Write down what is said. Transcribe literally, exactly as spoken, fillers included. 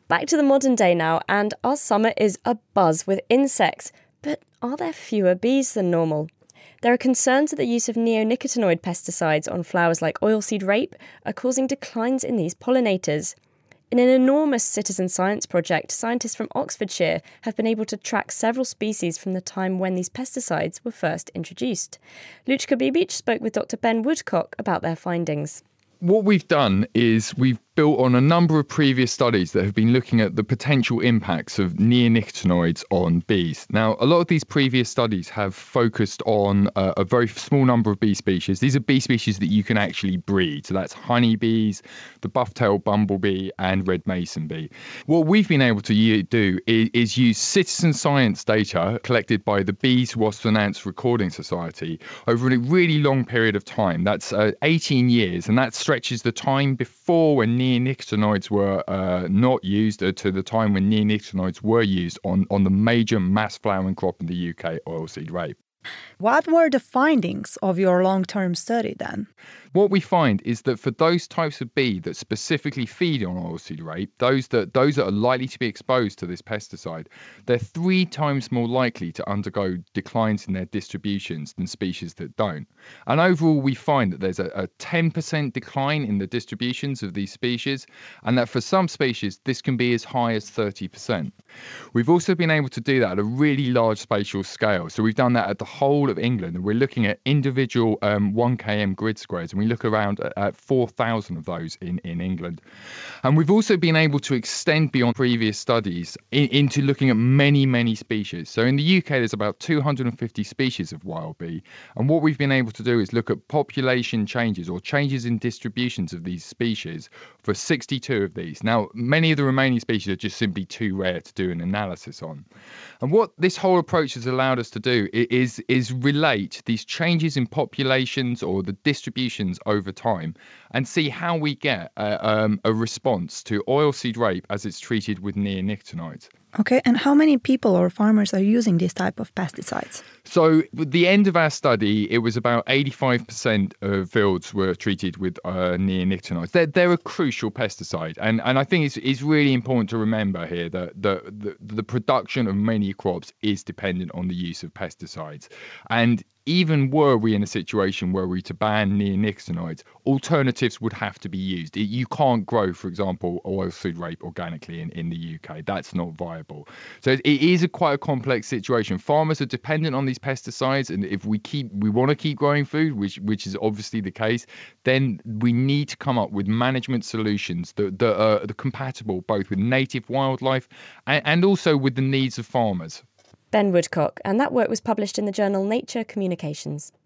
Back to the modern day now, and our summer is abuzz with insects. But are there fewer bees than normal? There are concerns that the use of neonicotinoid pesticides on flowers like oilseed rape are causing declines in these pollinators. In an enormous citizen science project, scientists from Oxfordshire have been able to track several species from the time when these pesticides were first introduced. Luchka Bibic spoke with Doctor Ben Woodcock about their findings. What we've done is we've built on a number of previous studies that have been looking at the potential impacts of neonicotinoids on bees. Now, a lot of these previous studies have focused on uh, a very small number of bee species. These are bee species that you can actually breed. So that's honeybees, the buff-tailed bumblebee and red mason bee. What we've been able to u- do is, is use citizen science data collected by the Bees, Wasps and Ants Recording Society over a really long period of time. That's uh, eighteen years, and that stretches the time before when neonicotinoids were uh, not used uh, to the time when neonicotinoids were used on, on the major mass flowering crop in the U K, oilseed rape. What were the findings of your long-term study then? What we find is that for those types of bee that specifically feed on oilseed rape, those that those that are likely to be exposed to this pesticide, they're three times more likely to undergo declines in their distributions than species that don't. And overall, we find that there's a, a ten percent decline in the distributions of these species, and that for some species, this can be as high as thirty percent. We've also been able to do that at a really large spatial scale. So we've done that at the whole of England, and we're looking at individual um, one kilometre grid squares, and we look around at, at four thousand of those in, in England. And we've also been able to extend beyond previous studies in, into looking at many, many species. So in the U K, there's about two hundred fifty species of wild bee. And what we've been able to do is look at population changes or changes in distributions of these species for sixty-two of these. Now, many of the remaining species are just simply too rare to do an analysis on. And what this whole approach has allowed us to do is, is relate these changes in populations or the distributions over time and see how we get uh, um, a response to oilseed rape as it's treated with neonicotinoids. Okay, and how many people or farmers are using this type of pesticides? So at the end of our study, it was about eighty-five percent of fields were treated with uh, neonicotinoids. They're, they're a crucial pesticide. And, and I think it's, it's really important to remember here that the, the, the production of many crops is dependent on the use of pesticides. And even were we in a situation where we to ban neonicotinoids, alternatives would have to be used. It, you can't grow, for example, oilseed rape organically in, in the U K. That's not viable. So it, it is a quite a complex situation. Farmers are dependent on these pesticides, and if we keep we want to keep growing food, which which is obviously the case, then we need to come up with management solutions that, that are compatible both with native wildlife and, and also with the needs of farmers. Ben Woodcock, and that work was published in the journal Nature Communications.